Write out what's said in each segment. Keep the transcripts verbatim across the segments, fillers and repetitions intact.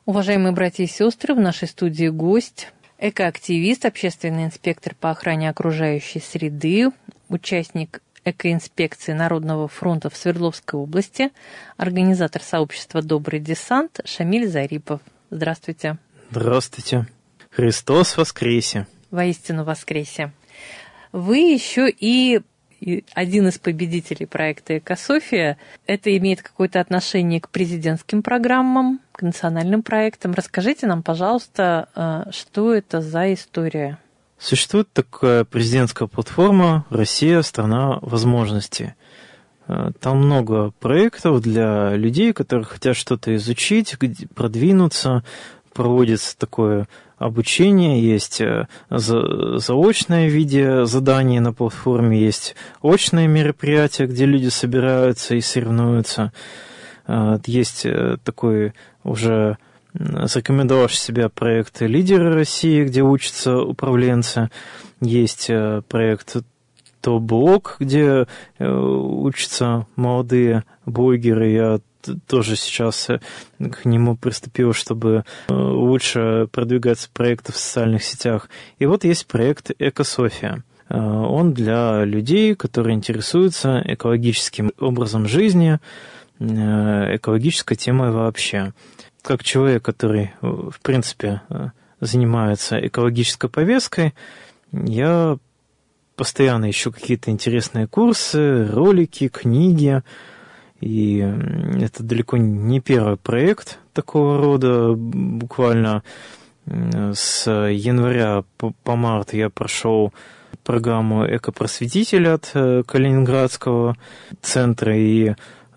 Уважаемые братья и сестры, в нашей студии гость, экоактивист, общественный инспектор по охране окружающей среды, участник экоинспекции Народного фронта в Свердловской области, организатор сообщества «Добрый десант» Шамиль Зарипов. Здравствуйте. Здравствуйте. Христос воскресе. Воистину воскресе. Вы еще и один из победителей проекта «Экософия». Это имеет какое-то отношение к президентским программам, к национальным проектам. Расскажите нам, пожалуйста, что это за история? Существует такая президентская платформа «Россия – страна возможностей». Там много проектов для людей, которые хотят что-то изучить, продвинуться. Проводится такое обучение, есть заочное в виде заданий на платформе, есть очные мероприятия, где люди собираются и соревнуются. Есть такой уже зарекомендовавший себя проект «Лидеры России», где учатся управленцы. Есть проект «Топ-блог», где учатся молодые блогеры. Я тоже сейчас к нему приступил, чтобы лучше продвигаться проекты в социальных сетях. И вот есть проект «Экософия». Он для людей, которые интересуются экологическим образом жизни, экологической темой вообще. Как человек, который, в принципе, занимается экологической повесткой, я постоянно ищу какие-то интересные курсы, ролики, книги. И это далеко не первый проект такого рода. Буквально с января по март я прошел программу «Экопросветитель» от Калининградского центра и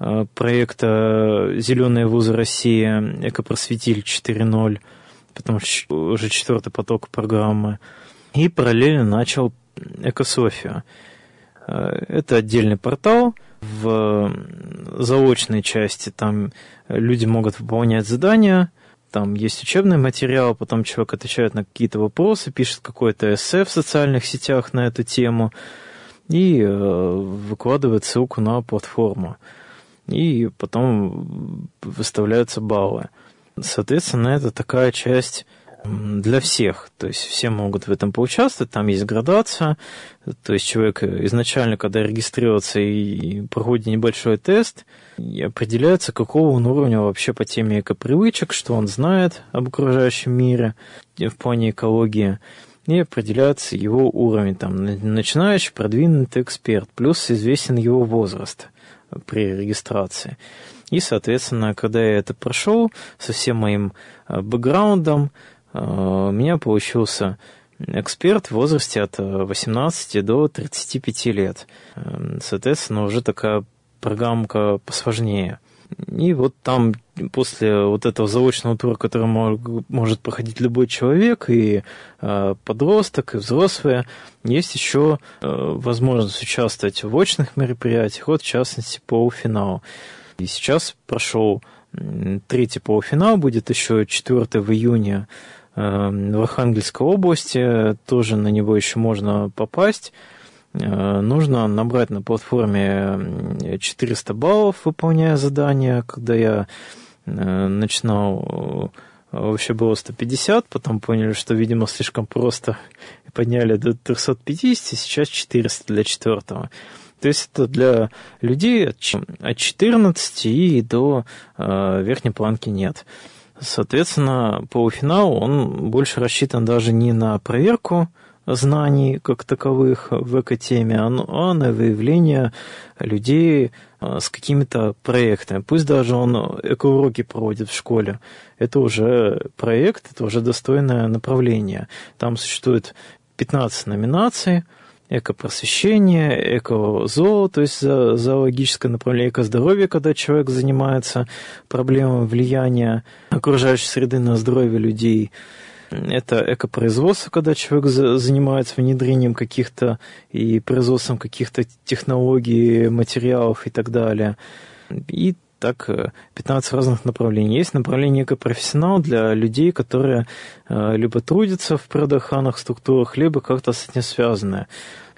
проекта «Зеленые вузы России» «Экопросветитель четыре ноль», потому что уже четвертый поток программы. И параллельно начал «Экософию». Это отдельный портал. В заочной части там люди могут выполнять задания, там есть учебный материал, потом человек отвечает на какие-то вопросы, пишет какое-то эссе в социальных сетях на эту тему и выкладывает ссылку на платформу. И потом выставляются баллы. Соответственно, это такая часть для всех, то есть все могут в этом поучаствовать, там есть градация, то есть человек изначально, когда регистрируется и проходит небольшой тест, и определяется, какого он уровня вообще по теме экопривычек, что он знает об окружающем мире в плане экологии, и определяется его уровень, там, начинающий, продвинутый эксперт, плюс известен его возраст при регистрации. И, соответственно, когда я это прошел со всем моим бэкграундом, у меня получился эксперт в возрасте от восемнадцати до тридцати пяти лет. Соответственно, уже такая программка посложнее. И вот там после вот этого заочного тура, который может проходить любой человек, и подросток, и взрослые, есть еще возможность участвовать в очных мероприятиях, вот в частности полуфинал. И сейчас прошел третий полуфинал, будет еще четвертый в июне в Архангельской области, тоже на него еще можно попасть. Нужно набрать на платформе четыреста баллов, выполняя задания. Когда я начинал, вообще было сто пятьдесят, потом поняли, что, видимо, слишком просто, и подняли до трехсот пятидесяти, сейчас четыреста для четвертого. То есть это для людей от четырнадцати и до верхней планки нет. Соответственно, полуфинал, он больше рассчитан даже не на проверку знаний как таковых в экотеме, а на выявление людей с какими-то проектами. Пусть даже он экоуроки проводит в школе. Это уже проект, это уже достойное направление. Там существует пятнадцать номинаций: экопросвещение, экозоо, то есть зоологическое направление, экоздоровье, когда человек занимается проблемой влияния окружающей среды на здоровье людей. Это экопроизводство, когда человек занимается внедрением каких-то и производством каких-то технологий, материалов и так далее. И так пятнадцать разных направлений. Есть направление экопрофессионал для людей, которые либо трудятся в природоохранных структурах, либо как-то с этим связаны.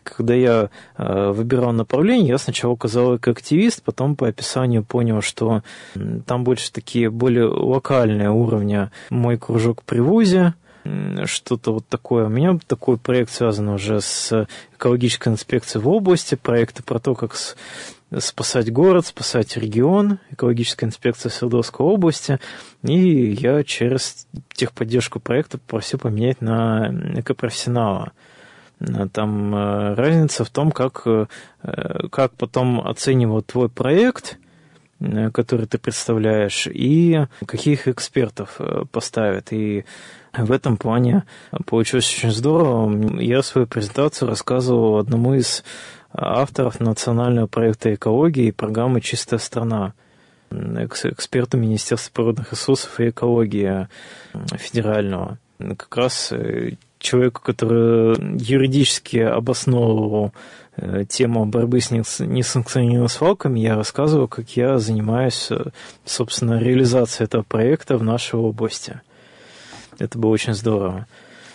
Когда я э, выбирал направление, я сначала указал как активист, потом по описанию понял, что там больше такие более локальные уровни. Мой кружок при вузе, что-то вот такое. У меня такой проект связан уже с экологической инспекцией в области, проекты про то, как спасать город, спасать регион, экологическая инспекция Свердловской области, и я через техподдержку проекта попросил поменять на экопрофессионала. Там разница в том, как, как потом оценивают твой проект, который ты представляешь, и каких экспертов поставят. И в этом плане получилось очень здорово. Я свою презентацию рассказывал одному из авторов национального проекта экологии и программы «Чистая страна», эксперту Министерства природных ресурсов и экологии федерального. Как раз человеку, который юридически обосновывал тему борьбы с несанкционированными свалками, я рассказывал, как я занимаюсь, собственно, реализацией этого проекта в нашей области. Это было очень здорово.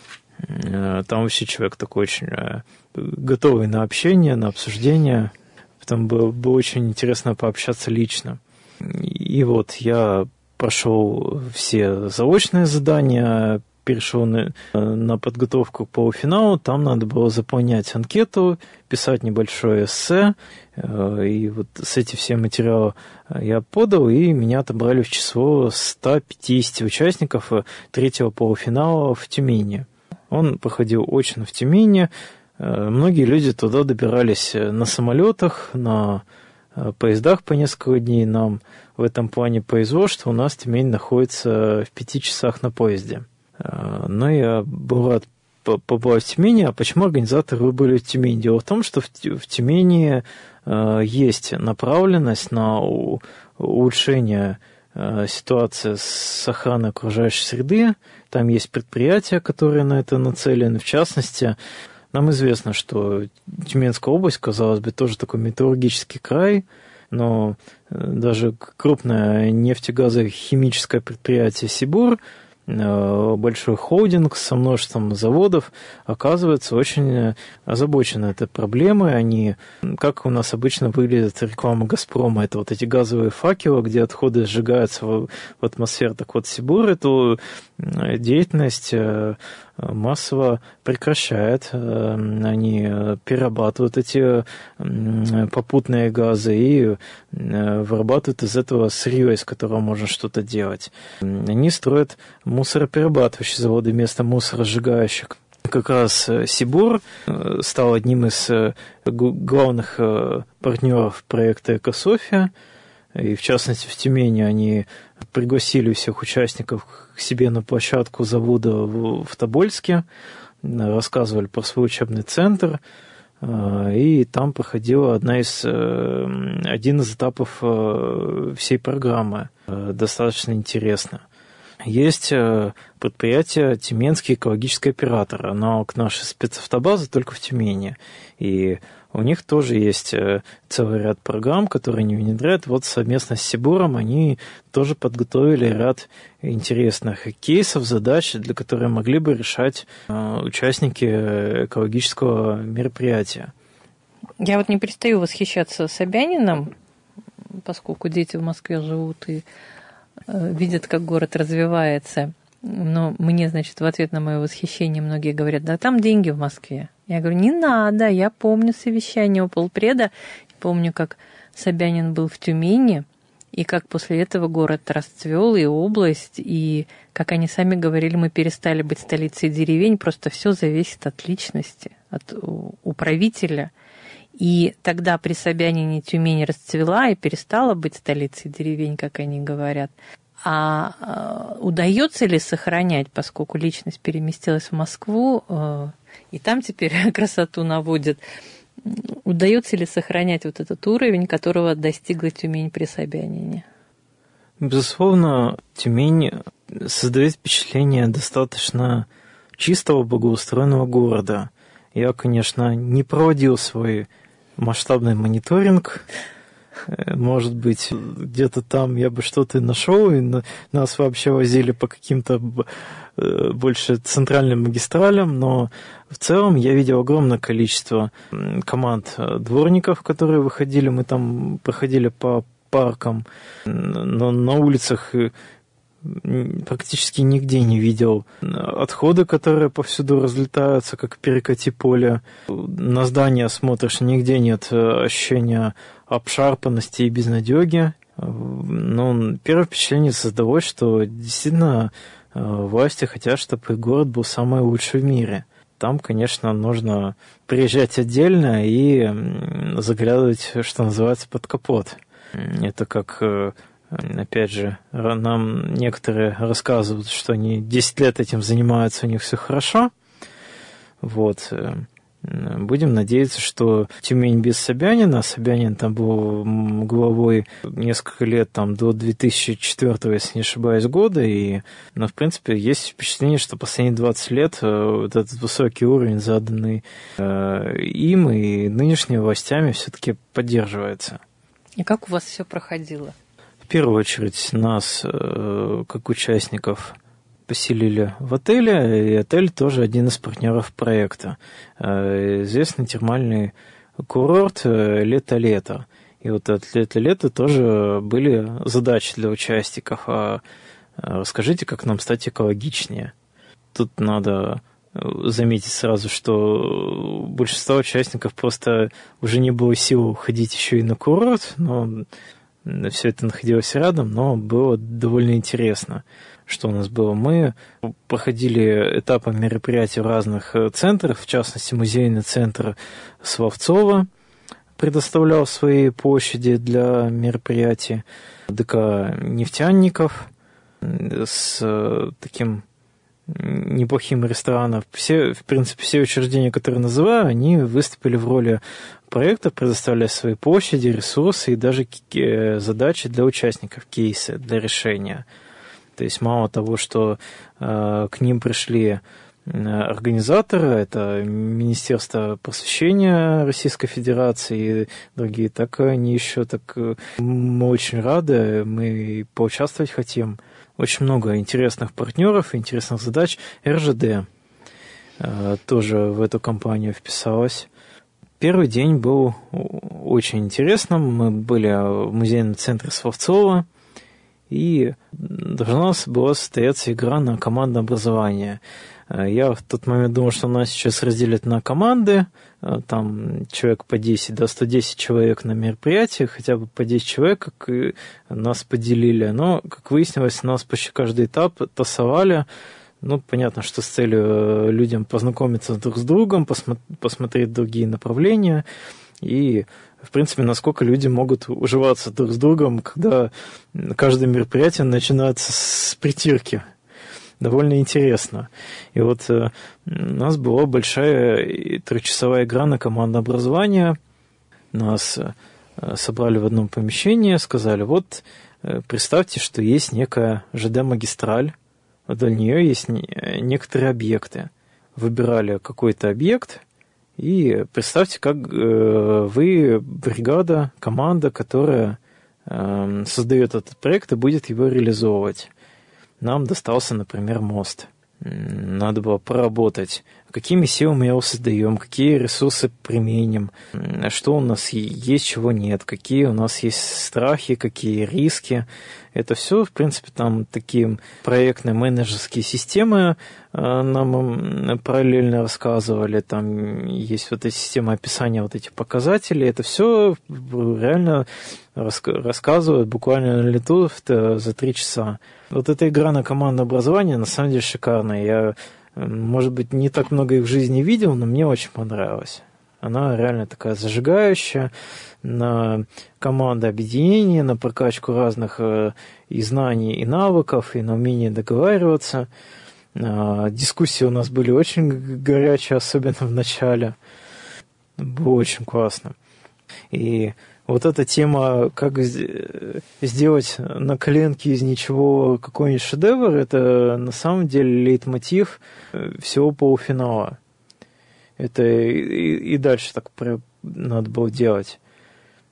Там вообще человек такой очень готовый на общение, на обсуждение. Потом было, было очень интересно пообщаться лично. И вот я прошел все заочные задания, перешел на, на подготовку к полуфиналу. Там надо было заполнять анкету, писать небольшое эссе. И вот с этим всем материалом я подал, и меня отобрали в число ста пятидесяти участников третьего полуфинала в Тюмени. Он проходил очно в Тюмени. Многие люди туда добирались на самолетах, на поездах по несколько дней. Нам в этом плане повезло, что у нас Тюмень находится в пяти часах на поезде. Но я был рад побывать в Тюмени. А почему организаторы выбрали Тюмень? Дело в том, что в Тюмени есть направленность на улучшение ситуации с охраной окружающей среды. Там есть предприятия, которые на это нацелены. В частности, нам известно, что Тюменская область, казалось бы, тоже такой металлургический край, но даже крупное нефтегазохимическое предприятие «Сибур», большой холдинг со множеством заводов, оказывается, очень озабочены этой проблемой. Они, как у нас обычно выглядит реклама «Газпрома», это вот эти газовые факелы, где отходы сжигаются в, в атмосферу. Так вот, Сибур эту деятельность массово прекращает. Они перерабатывают эти попутные газы и вырабатывают из этого сырье, из которого можно что-то делать. Они строят мусороперерабатывающие заводы вместо мусоросжигающих. Как раз Сибур стал одним из главных партнеров проекта «Экософия». И в частности в Тюмени они пригласили всех участников к себе на площадку завода в Тобольске, рассказывали про свой учебный центр, и там проходила одна из, один из этапов всей программы, достаточно интересно. Есть предприятие «Тюменский экологический оператор», аналог нашей спецавтобазы, только в Тюмени. И у них тоже есть целый ряд программ, которые они внедряют. Вот совместно с Сибуром они тоже подготовили ряд интересных кейсов, задач, для которых могли бы решать участники экологического мероприятия. Я вот не перестаю восхищаться Собяниным, поскольку дети в Москве живут и видят, как город развивается. Но мне, значит, в ответ на мое восхищение многие говорят: да там деньги в Москве. Я говорю: не надо, я помню совещание у полпреда, помню, как Собянин был в Тюмени, и как после этого город расцвел, и область, и, как они сами говорили, мы перестали быть столицей деревень, просто все зависит от личности, от управителя. И тогда при Собянине Тюмень расцвела и перестала быть столицей деревень, как они говорят. А удается ли сохранять, поскольку личность переместилась в Москву, и там теперь красоту наводит, удается ли сохранять вот этот уровень, которого достигла Тюмень при Собянине? Безусловно, Тюмень создает впечатление достаточно чистого, благоустроенного города. Я, конечно, не проводил свой масштабный мониторинг Может быть, где-то там я бы что-то нашел, и нас вообще возили по каким-то больше центральным магистралям, но в целом я видел огромное количество команд дворников, которые выходили, мы там проходили по паркам, но на улицах практически нигде не видел отходы, которые повсюду разлетаются, как перекати поле. На здание смотришь, нигде нет ощущения обшарпанности и безнадёги. Но первое впечатление создалось, что действительно власти хотят, чтобы их город был самый лучший в мире. Там, конечно, нужно приезжать отдельно и заглядывать, что называется, под капот. Это как... Опять же, нам некоторые рассказывают, что они десять лет этим занимаются, у них все хорошо. Вот. Будем надеяться, что Тюмень без Собянина, Собянин там был главой несколько лет, там, до две тысячи четвёртого, если не ошибаюсь, года, и, ну, в принципе, есть впечатление, что последние двадцать лет вот этот высокий уровень, заданный э, им и нынешними властями, все-таки поддерживается. И как у вас все проходило? В первую очередь нас, как участников, поселили в отеле, и отель тоже один из партнеров проекта. Известный термальный курорт «Лето-лето». И вот от «Лето-лето» тоже были задачи для участников. А расскажите, как нам стать экологичнее. Тут надо заметить сразу, что большинство участников просто уже не было сил ходить еще и на курорт, но... Все это находилось рядом, но было довольно интересно, что у нас было. Мы проходили этапы мероприятий в разных центрах, в частности, музейный центр Словцова предоставлял свои площади для мероприятий, ДК «Нефтяников» с таким неплохим рестораном. Все, в принципе, все учреждения, которые называю, они выступили в роли проекта, предоставляя свои площади, ресурсы и даже задачи для участников, кейсы для решения. То есть мало того, что э, к ним пришли организаторы, это Министерство просвещения Российской Федерации и другие, так они еще так... Мы очень рады, мы поучаствовать хотим. Очень много интересных партнеров, интересных задач. эр жэ дэ э, тоже в эту компанию вписалась. Первый день был очень интересным. Мы были в музейном центре Словцова, и должна была состояться игра на командное образование. Я в тот момент думал, что нас сейчас разделят на команды, там человек по десять, да, сто десять человек на мероприятии, хотя бы по десять человек, как и нас поделили. Но, как выяснилось, нас почти каждый этап тасовали. Ну, понятно, что с целью людям познакомиться друг с другом, посмо- посмотреть другие направления и, в принципе, насколько люди могут уживаться друг с другом, когда каждое мероприятие начинается с притирки. Довольно интересно. И вот э, у нас была большая трехчасовая игра на командное образование. Нас э, собрали в одном помещении, сказали, вот э, представьте, что есть некая ЖД-магистраль, вдоль нее есть некоторые объекты. Выбирали какой-то объект, и представьте, как э, вы бригада, команда, которая э, создает этот проект и будет его реализовывать. Нам достался, например, мост. Надо было проработать, какими силами его создаем, какие ресурсы применим, что у нас есть, чего нет, какие у нас есть страхи, какие риски. Это все, в принципе, там такие проектные менеджерские системы нам параллельно рассказывали. Там есть вот эта система описания вот этих показателей. Это все реально рассказывают буквально на лету за три часа. Вот эта игра на командное образование на самом деле шикарная. Я, может быть, не так много их в жизни видел, но мне очень понравилось. Она реально такая зажигающая, на команды объединения, на прокачку разных и знаний, и навыков, и на умение договариваться. Дискуссии у нас были очень горячие, особенно в начале. Было очень классно. И вот эта тема, как сделать на коленке из ничего какой-нибудь шедевр, это на самом деле лейтмотив всего полуфинала. Это и, и дальше так надо было делать.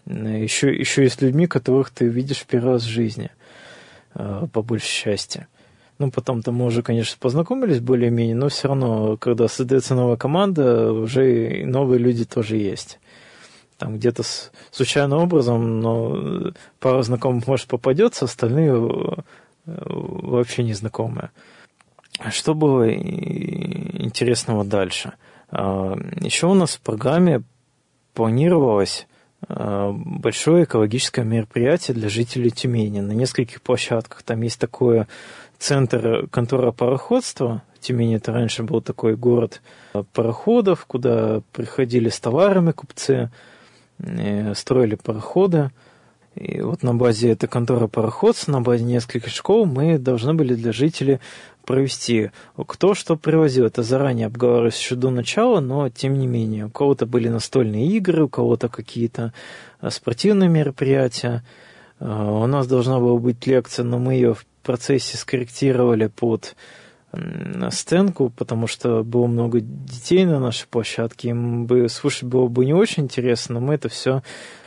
еще, еще и с людьми, которых ты видишь в первый раз в жизни, по большей части. Ну, потом-то мы уже, конечно, познакомились более-менее, но все равно, когда создается новая команда, уже новые люди тоже есть. Там где-то с, случайным образом, но пара знакомых, может, попадется, остальные вообще незнакомые. Что было интересного дальше? Еще у нас в программе планировалось большое экологическое мероприятие для жителей Тюмени на нескольких площадках. Там есть такое центр контора пароходства. Тюмень это раньше был такой город пароходов, куда приходили с товарами купцы, строили пароходы. И вот на базе этой конторы пароходства, на базе нескольких школ мы должны были для жителей провести, кто что привозил. Это заранее обговаривалось еще до начала, но тем не менее. У кого-то были настольные игры, у кого-то какие-то спортивные мероприятия. У нас должна была быть лекция, но мы ее в процессе скорректировали под сценку, потому что было много детей на нашей площадке. Им бы слушать было бы не очень интересно, но мы это все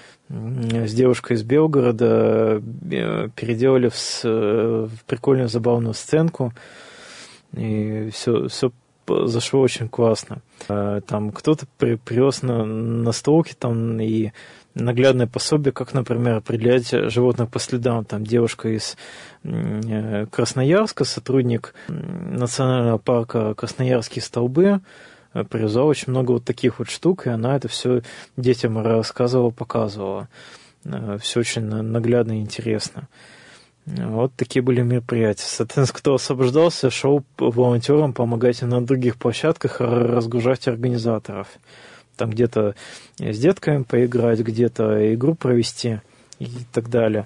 с девушкой из Белгорода переделали в, в прикольную забавную сценку. И все, все зашло очень классно. Там кто-то при, привез на настолки там и наглядное пособие, как, например, определять животных по следам. Там девушка из Красноярска, сотрудник национального парка Красноярские столбы, привезла очень много вот таких вот штук, и она это все детям рассказывала, показывала. Все очень наглядно и интересно. Вот такие были мероприятия. Соответственно, кто освобождался, шел волонтерам помогать на других площадках разгружать организаторов. Там где-то с детками поиграть, где-то игру провести и так далее.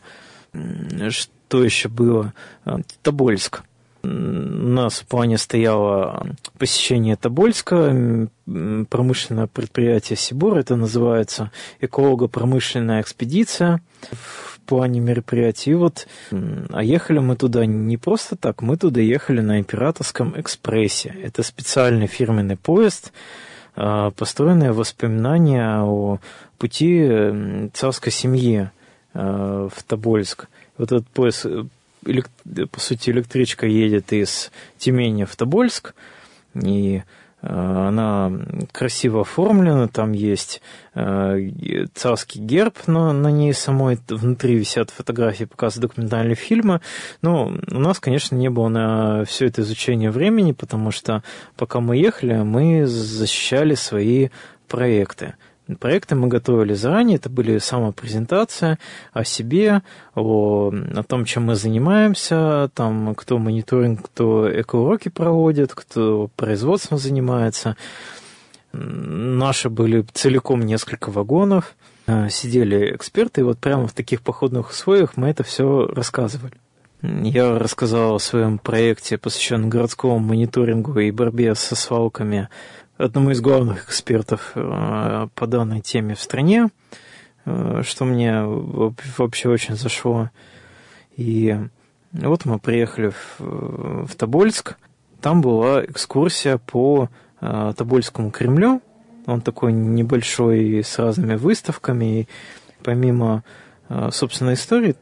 Что еще было? Тобольск. У нас в плане стояло посещение Тобольска, промышленное предприятие Сибур, это называется эколого-промышленная экспедиция в плане мероприятий. И вот, а ехали мы туда не просто так, мы туда ехали на Императорском экспрессе. Это специальный фирменный поезд, построенный в воспоминания о пути царской семьи в Тобольск. Вот этот поезд, по сути, электричка едет из Тюмени в Тобольск, и она красиво оформлена, там есть царский герб, но на ней самой внутри висят фотографии, показывают документальные фильмы. Но у нас, конечно, не было на все это изучение времени, потому что пока мы ехали, мы защищали свои проекты. Проекты мы готовили заранее, это были самопрезентация о себе, о, о том, чем мы занимаемся, там, кто мониторинг, кто экоуроки проводит, кто производством занимается. Наши были целиком несколько вагонов, сидели эксперты, и вот прямо в таких походных условиях мы это все рассказывали. Я рассказал о своем проекте, посвященном городскому мониторингу и борьбе со свалками, одному из главных экспертов по данной теме в стране, что мне вообще очень зашло. И вот мы приехали в, в Тобольск. Там была экскурсия по Тобольскому Кремлю. Он такой небольшой, с разными выставками. И помимо, собственной истории,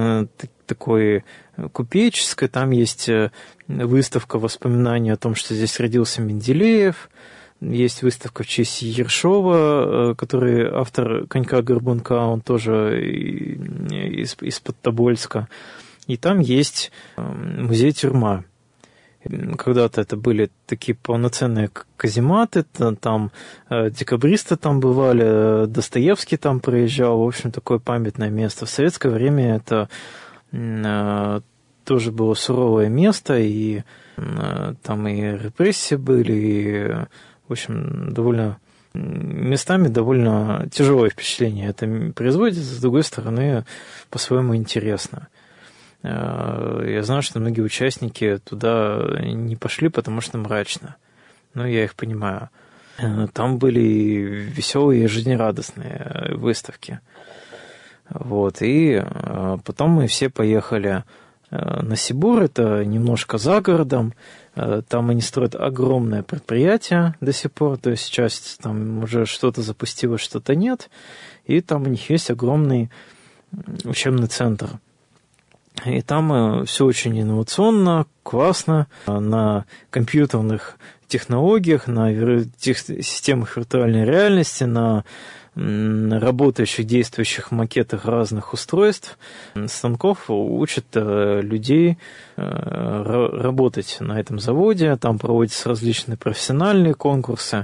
такой купеческой, там есть выставка воспоминаний о том, что здесь родился Менделеев. Есть выставка в честь Ершова, который автор «Конька-горбунка», он тоже из, из-под Тобольска. И там есть музей-тюрьма. Когда-то это были такие полноценные казематы, там декабристы там бывали, Достоевский там проезжал, в общем, такое памятное место. В советское время это тоже было суровое место, и там и репрессии были, и, в общем, довольно местами довольно тяжелое впечатление это производит, с другой стороны, по-своему интересно. Я знаю, что многие участники туда не пошли, потому что мрачно. Но я их понимаю. Там были веселые и жизнерадостные выставки. Вот. И потом мы все поехали Насибур, это немножко за городом, там они строят огромное предприятие до сих пор, то есть часть там уже что-то запустилось, что-то нет, и там у них есть огромный учебный центр. И там все очень инновационно, классно, на компьютерных технологиях, на системах виртуальной реальности, на работающих, действующих макетах разных устройств, станков учат людей работать на этом заводе, там проводятся различные профессиональные конкурсы,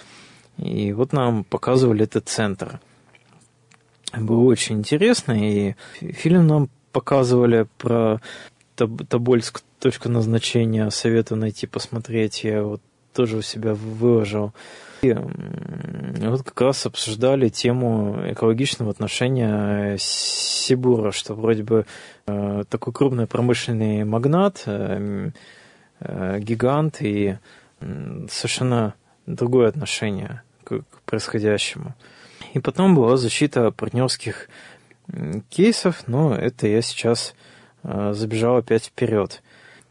и вот нам показывали этот центр. Было очень интересно, и фильм нам показывали про Тобольск, точку назначения, советую найти, посмотреть, я вот тоже у себя выложил. И вот как раз обсуждали тему экологичного отношения Сибура, что вроде бы э, такой крупный промышленный магнат, э, э, гигант, и э, совершенно другое отношение к, к происходящему. И потом была защита партнерских кейсов, но это я сейчас э, забежал опять вперед.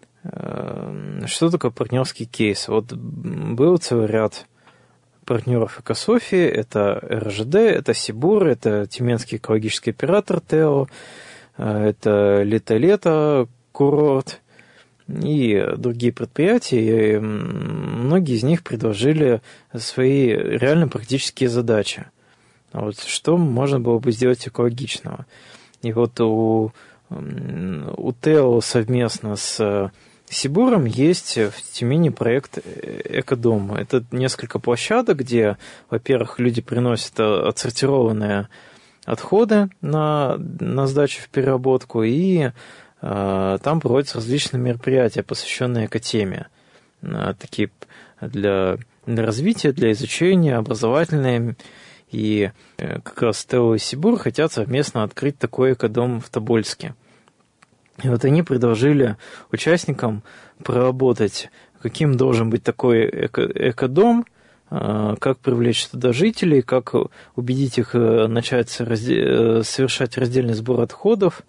Э, что такое партнерский кейс? Вот был целый ряд партнеров Экософии, это эр жэ дэ, это Сибур, это Тюменский экологический оператор ТЭО, это Лето-Лето, курорт и другие предприятия. И многие из них предложили свои реально практические задачи. Вот что можно было бы сделать экологичного. И вот у, у ТЭО совместно с Сибуром есть в Тюмени проект «Экодом». Это несколько площадок, где, во-первых, люди приносят отсортированные отходы на, на сдачу в переработку, и э, там проводятся различные мероприятия, посвященные экотеме. Э, такие для, для развития, для изучения, образовательные. И э, как раз ТЭО и Сибур хотят совместно открыть такой экодом в Тобольске. И вот они предложили участникам проработать, каким должен быть такой эко- экодом, как привлечь туда жителей, как убедить их начать разде- совершать раздельный сбор отходов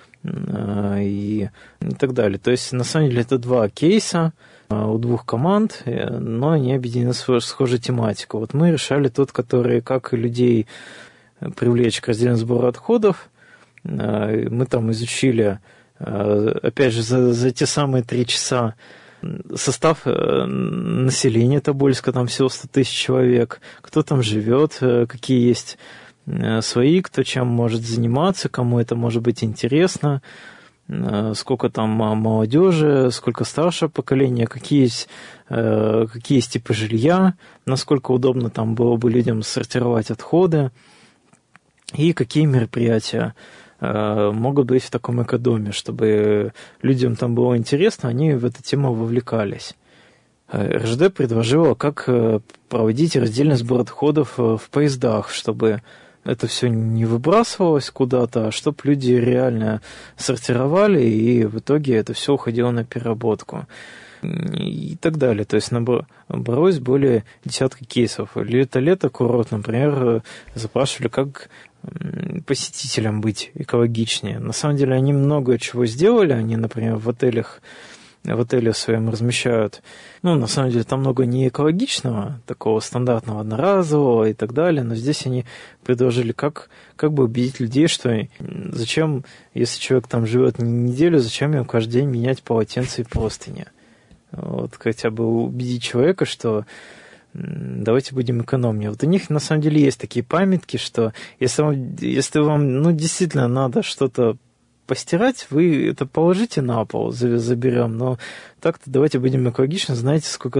и, и так далее. То есть, на самом деле, это два кейса у двух команд, но они объединены в схожую тематику. Вот мы решали тот, который как людей привлечь к раздельному сбору отходов. Мы там изучили, опять же, за, за те самые три часа состав населения Тобольска, там всего сто тысяч человек, кто там живет, какие есть свои, кто чем может заниматься, кому это может быть интересно, сколько там молодежи, сколько старшего поколения, какие есть, какие есть типы жилья, насколько удобно там было бы людям сортировать отходы, и какие мероприятия могут быть в таком экодоме, чтобы людям там было интересно, они в эту тему вовлекались. эр жэ дэ предложила, как проводить раздельный сбор отходов в поездах, чтобы это все не выбрасывалось куда-то, а чтобы люди реально сортировали, и в итоге это все уходило на переработку. И так далее. То есть набралось более десятка кейсов. Лето-лето, курорт, например, запрашивали, как посетителям быть экологичнее. На самом деле они много чего сделали. Они, например, в отелях в отеле своем размещают. Ну, на самом деле, там много не экологичного, такого стандартного, одноразового и так далее, но здесь они предложили, как, как бы убедить людей, что зачем, если человек там живет неделю, зачем ему каждый день менять полотенце и простыни. Вот, хотя бы убедить человека, что давайте будем экономнее. Вот у них, на самом деле, есть такие памятки, что если вам, если вам ну, действительно надо что-то постирать, вы это положите на пол, заберем, но так-то давайте будем экологичны. Знаете, сколько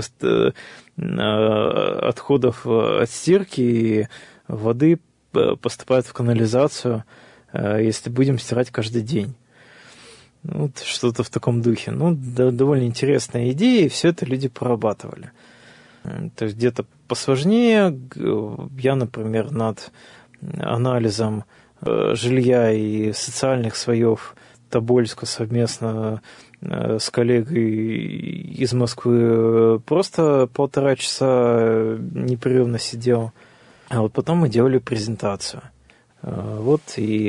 отходов от стирки и воды поступает в канализацию, если будем стирать каждый день. Ну, что-то в таком духе. Ну, да, довольно интересная идея, и все это люди прорабатывали. То есть где-то посложнее. Я, например, над анализом жилья и социальных слоев Тобольска совместно с коллегой из Москвы просто полтора часа непрерывно сидел. А вот потом мы делали презентацию. Вот, и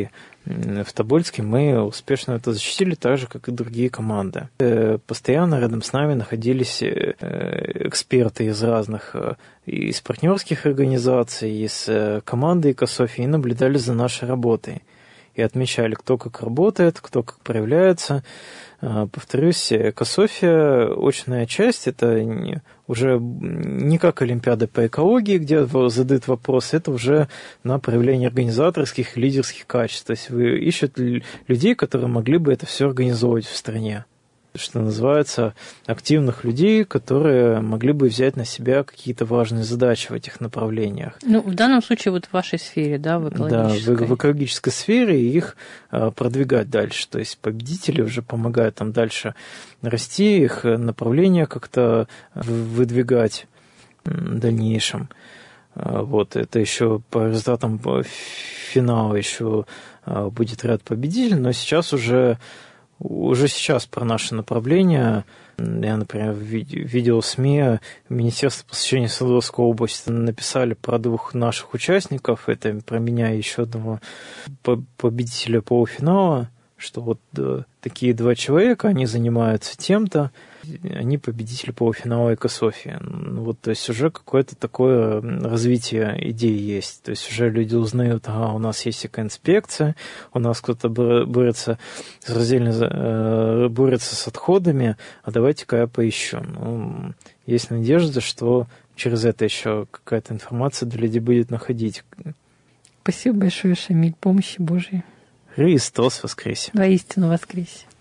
в Тобольске мы успешно это защитили, так же, как и другие команды. Постоянно рядом с нами находились эксперты из разных, из партнерских организаций, из команды Экософии, и наблюдали за нашей работой. И отмечали, кто как работает, кто как проявляется. Повторюсь, Экософия, очная часть, это уже не как Олимпиада по экологии, где задают вопросы, это уже на проявление организаторских и лидерских качеств. То есть вы ищете людей, которые могли бы это все организовывать в стране. Что называется, активных людей, которые могли бы взять на себя какие-то важные задачи в этих направлениях. Ну, в данном случае вот в вашей сфере, да, в экологической. Да, в, в экологической сфере, и их а, продвигать дальше. То есть победители уже помогают там дальше расти, их направления как-то выдвигать в дальнейшем. А, вот, это еще по результатам финала еще а, будет ряд победителей, но сейчас уже Уже сейчас про наше направление, я, например, видел в СМИ, Министерство просвещения Свердловской области написали про двух наших участников, это про меня и еще одного победителя полуфинала, что вот да, такие два человека, они занимаются тем-то, они победители полуфинала Экософии. Вот, то есть уже какое-то такое развитие идей есть. То есть уже люди узнают, ага, у нас есть экоинспекция, у нас кто-то борется с раздельно, борется с отходами, а давайте-ка я поищу. Ну, есть надежда, что через это еще какая-то информация для людей будет находить. Спасибо большое, Шамиль. Помощи Божьей. Христос воскресе. Воистину воскресе.